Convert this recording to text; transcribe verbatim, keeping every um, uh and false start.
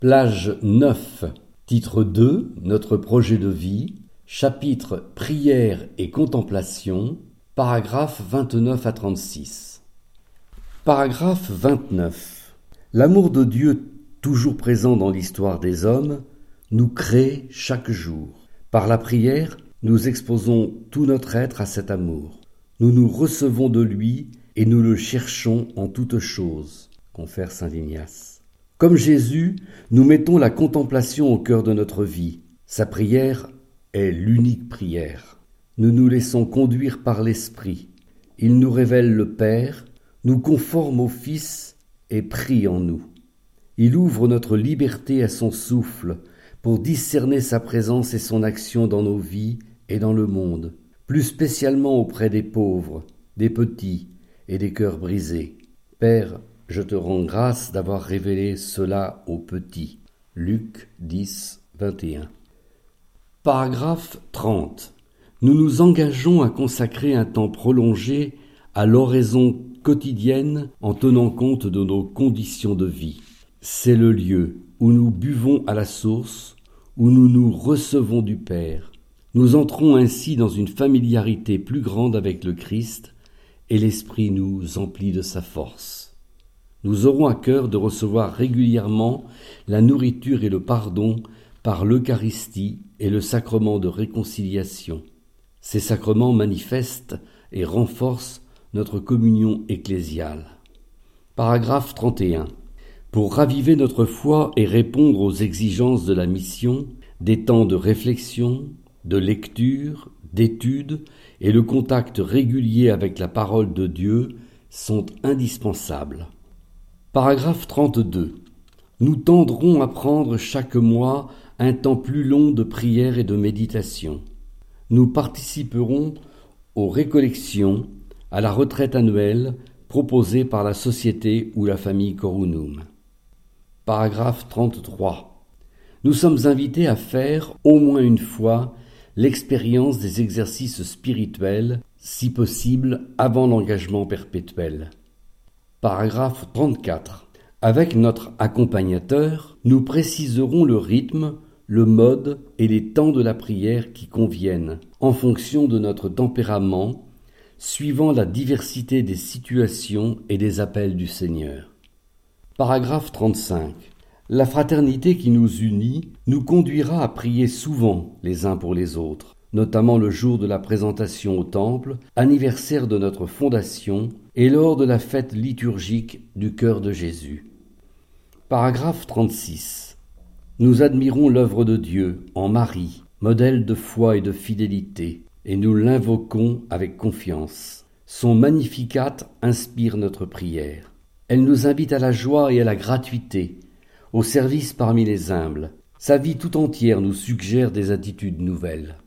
Plage neuf, titre deux, notre projet de vie, chapitre Prière et contemplation, paragraphes vingt-neuf à trente-six. Paragraphe vingt-neuf. L'amour de Dieu, toujours présent dans l'histoire des hommes, nous crée chaque jour. Par la prière, nous exposons tout notre être à cet amour. Nous nous recevons de lui et nous le cherchons en toutes choses. Confère Saint Ignace. Comme Jésus, nous mettons la contemplation au cœur de notre vie. Sa prière est l'unique prière. Nous nous laissons conduire par l'Esprit. Il nous révèle le Père, nous conforme au Fils et prie en nous. Il ouvre notre liberté à son souffle pour discerner sa présence et son action dans nos vies et dans le monde, plus spécialement auprès des pauvres, des petits et des cœurs brisés. Père, je te rends grâce d'avoir révélé cela aux petits. Luc dix, vingt et un. Paragraphe trente. Nous nous engageons à consacrer un temps prolongé à l'oraison quotidienne en tenant compte de nos conditions de vie. C'est le lieu où nous buvons à la source, où nous nous recevons du Père. Nous entrons ainsi dans une familiarité plus grande avec le Christ et l'Esprit nous emplit de sa force. Nous aurons à cœur de recevoir régulièrement la nourriture et le pardon par l'Eucharistie et le sacrement de réconciliation. Ces sacrements manifestent et renforcent notre communion ecclésiale. Paragraphe trente et un. Pour raviver notre foi et répondre aux exigences de la mission, des temps de réflexion, de lecture, d'étude et le contact régulier avec la parole de Dieu sont indispensables. Paragraphe trente-deux. Nous tendrons à prendre chaque mois un temps plus long de prière et de méditation. Nous participerons aux récollections, à la retraite annuelle proposée par la Société ou la famille Corunum. Paragraphe trente-trois. Nous sommes invités à faire, au moins une fois, l'expérience des exercices spirituels, si possible avant l'engagement perpétuel. Paragraphe trente-quatre. Avec notre accompagnateur, nous préciserons le rythme, le mode et les temps de la prière qui conviennent, en fonction de notre tempérament, suivant la diversité des situations et des appels du Seigneur. Paragraphe trente-cinq. La fraternité qui nous unit nous conduira à prier souvent les uns pour les autres, notamment le jour de la présentation au Temple, anniversaire de notre fondation, et lors de la fête liturgique du cœur de Jésus. Paragraphe trente-six. Nous admirons l'œuvre de Dieu en Marie, modèle de foi et de fidélité, et nous l'invoquons avec confiance. Son Magnificat inspire notre prière. Elle nous invite à la joie et à la gratuité, au service parmi les humbles. Sa vie tout entière nous suggère des attitudes nouvelles.